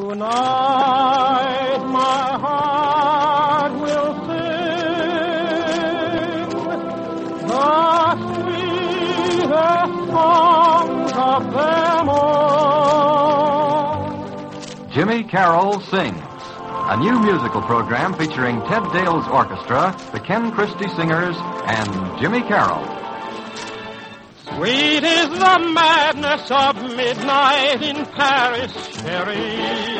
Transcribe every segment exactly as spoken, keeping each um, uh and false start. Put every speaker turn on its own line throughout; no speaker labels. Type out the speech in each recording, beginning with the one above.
Tonight my heart will sing the sweetest songs of them all.
Jimmy Carroll Sings, a new musical program featuring Ted Dale's orchestra, the Ken Christie Singers, and Jimmy Carroll.
Sweet is the madness of midnight in Paris, Sherry.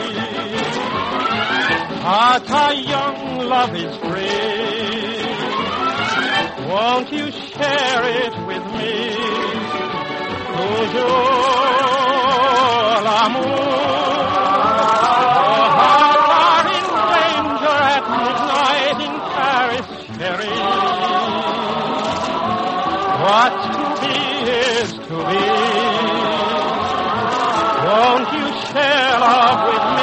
But our young love is free. Won't you share it with me? Toujours l'amour. Our heart in danger at midnight in Paris, Sherry. What's to be is to be. Won't you share love with me?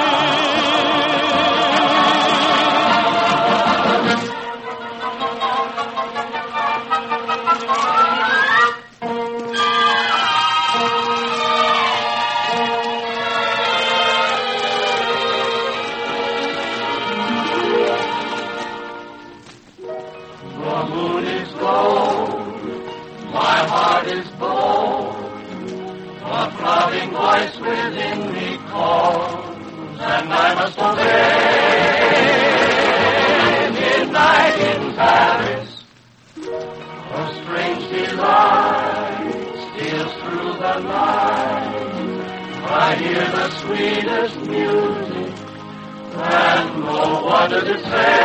The moon is gold, my heart is bold. A throbbing voice within me calls, and I must obey. Midnight in Paris, a strange delight steals through the night. I hear the sweetest music, and no wonder to say,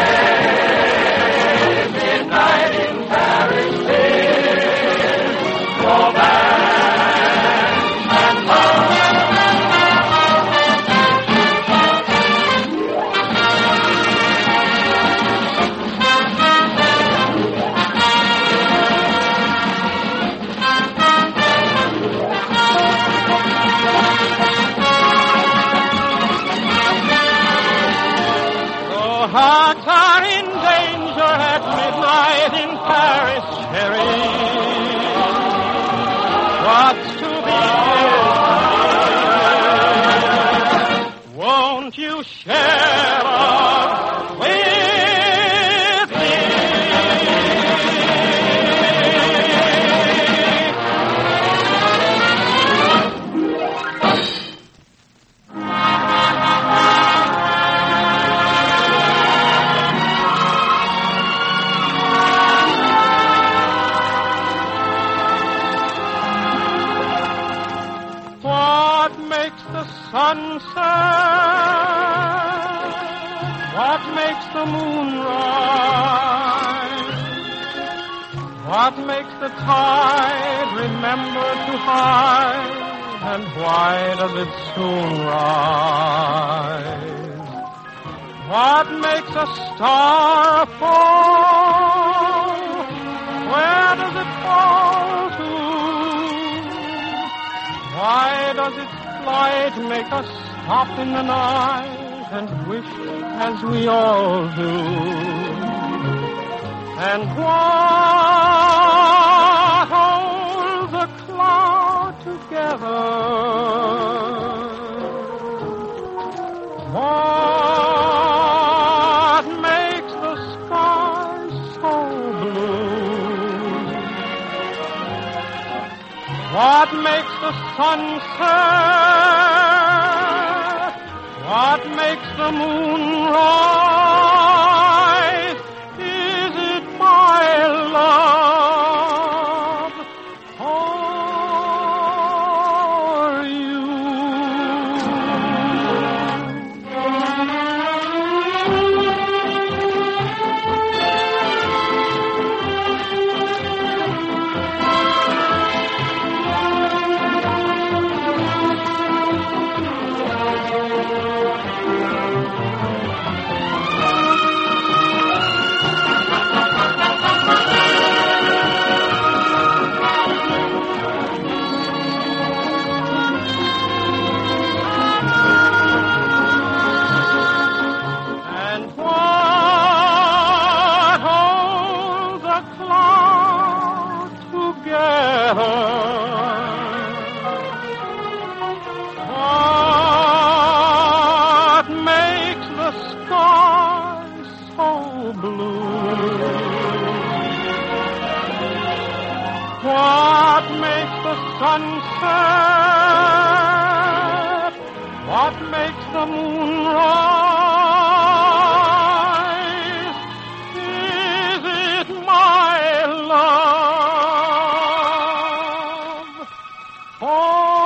midnight in Paris is romance and love.
Hearts are in danger at midnight in Paris, Sherry. What's to be is. Won't you share love with me? What makes the sunset? What makes the moon rise? What makes the tide remember to hide? And why does it soon rise? What makes a star fall? Where does it fall to? Why does its flight make us stop in the night and wish as we all do? And what holds a cloud together? What makes the sky so blue? What makes the sunset? What makes the moon rise? Is it my love or you? makes the moon rise. Is it my love for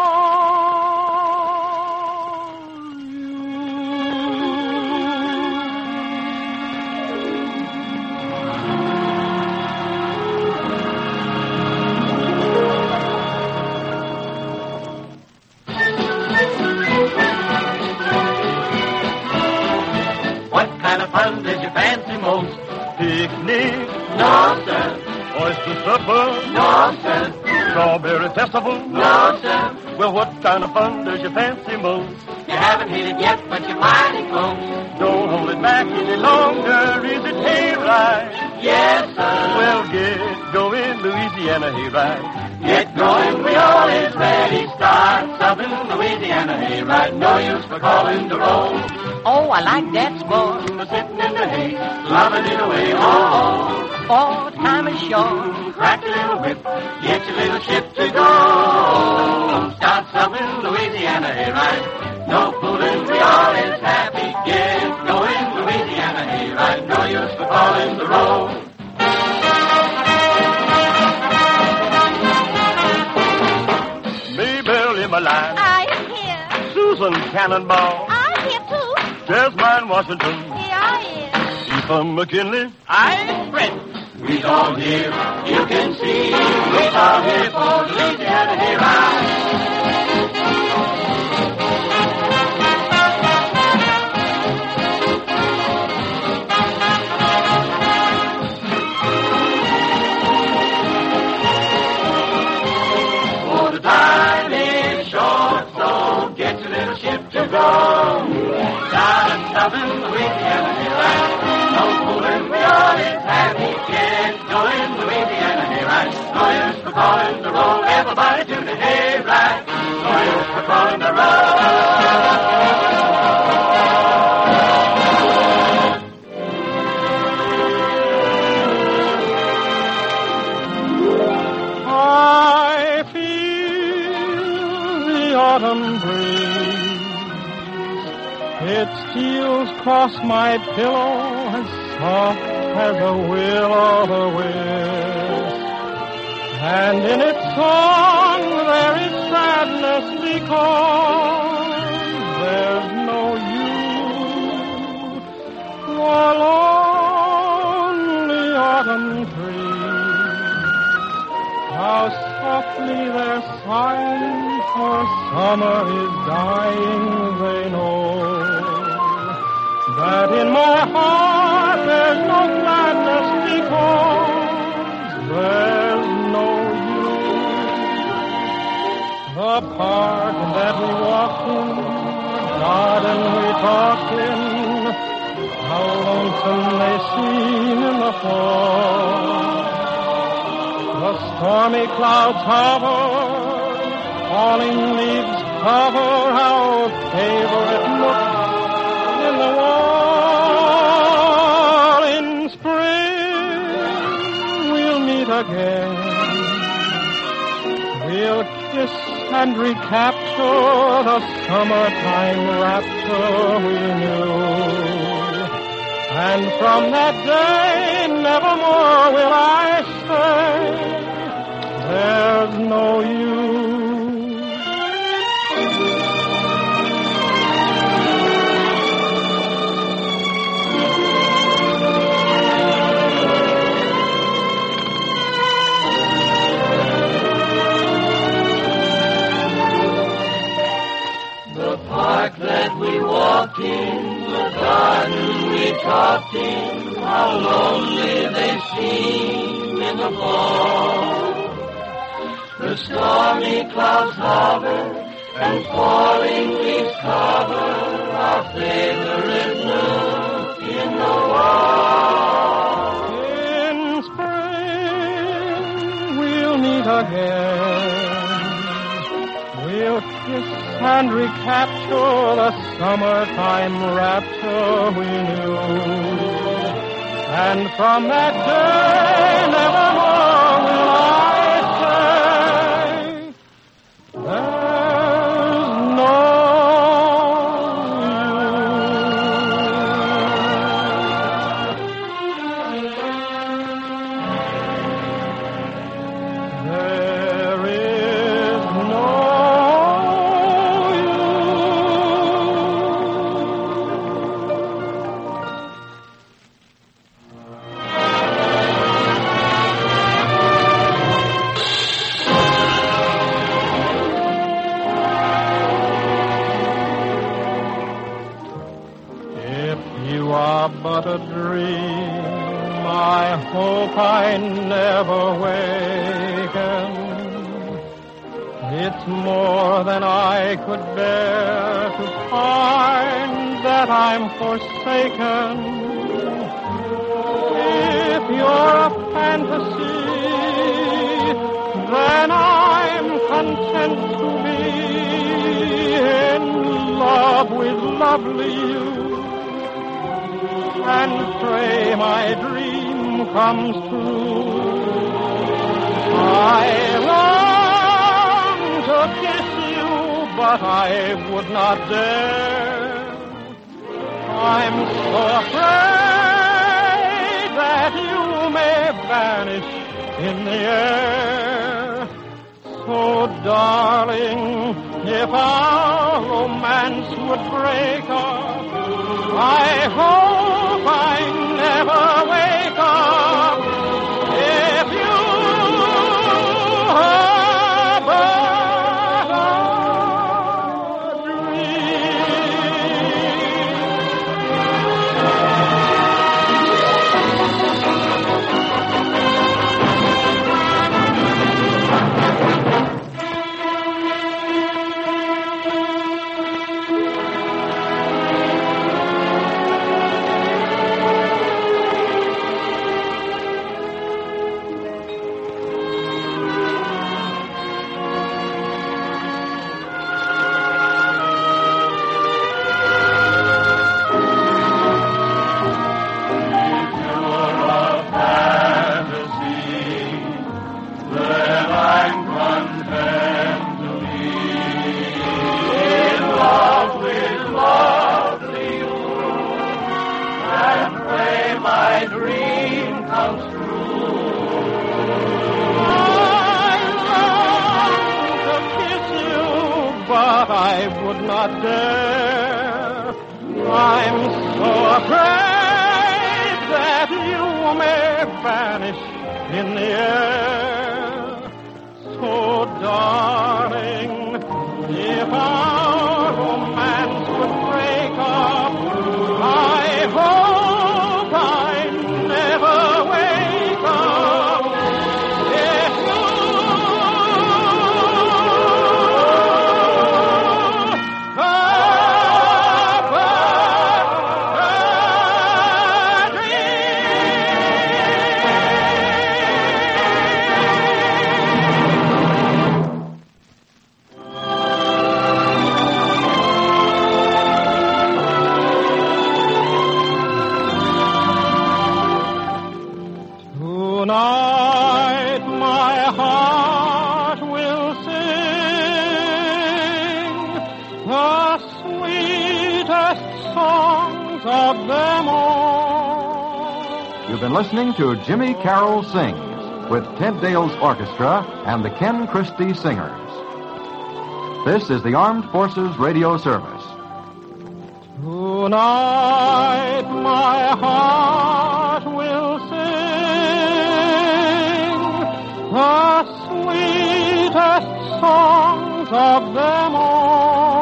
fun did you fancy most?
picnic?
No, sir.
Oyster supper?
No, sir.
Strawberry festival?
No, sir.
Well, what kind of fun does you fancy most?
You haven't hit it yet, but you're mighty close.
Don't hold it back any longer. Is it hayride?
Yes, sir.
Well, get going, Louisiana hayride.
Get going, we all is ready. Start Southern Louisiana hayride. No use for calling the roll.
Oh, I like that sport.
We're sitting in the hay, loving it away. Oh,
Oh, time is short.
crack a little whip, get your little ship to go. Start Southern Louisiana hayride. No fooling, we all is happy. Get going, Louisiana hayride. No use for calling the roll.
Maybelle Emmeline,
I am here.
Susan Cannonball,
I'm here too.
Jasmine Washington,
Here I am.
Ethan McKinley.
I'm Brent. We's all here, you can see. We's all here for Louisiana hayride. For the time is short, so get your little ship to go. Down in Southern Louisiana hayride. No fooling, we all is happy. Get going, Louisiana hayride. No use for calling the roll. Everybody to the hayride. No use for calling the roll.
I feel the autumn breeze. It steals across my pillow as soft as a will-o'-the-wisp. And in its song there is sadness because there's no you. For lonely autumn trees, how softly they're sighing, for summer is dying, they know. That in my heart there's no gladness because there's no you. The park that we walked in, the garden we talked in, how lonesome they seem in the fall. The stormy clouds hover, falling leaves cover our favorite nook in the wall. In spring we'll meet again. We'll kiss and recapture the summertime rapture we knew. And from that day nevermore will I say there's no you.
That we walked in, the garden we talked in, how lonely they seem in the fall. The stormy clouds hover, and falling leaves cover our favorite nook in the wall.
In spring we'll meet again. We'll kiss and recapture the summertime rapture we knew. And from that day nevermore will I say there's no but a dream. I hope I never waken. It's more than I could bear to find that I'm forsaken. If you're a fantasy, then I'm content to be in love with lovely you, and pray my dream comes true. I long to kiss you, but I would not dare. I'm so afraid that you may vanish in the air. So, darling, if our romance would break up, I hope I never wake up. If you are but a I would not dare. I'm so afraid that you may vanish in the air. So, darling, if our romance would break up, I hope I never wake up. If you tonight my heart will sing the sweetest songs of them all.
You've been listening to Jimmy Carroll Sings with Ted Dale's Orchestra and the Ken Christy Singers. This is the Armed Forces Radio Service.
Tonight my heart will sing the sweetest songs of them all.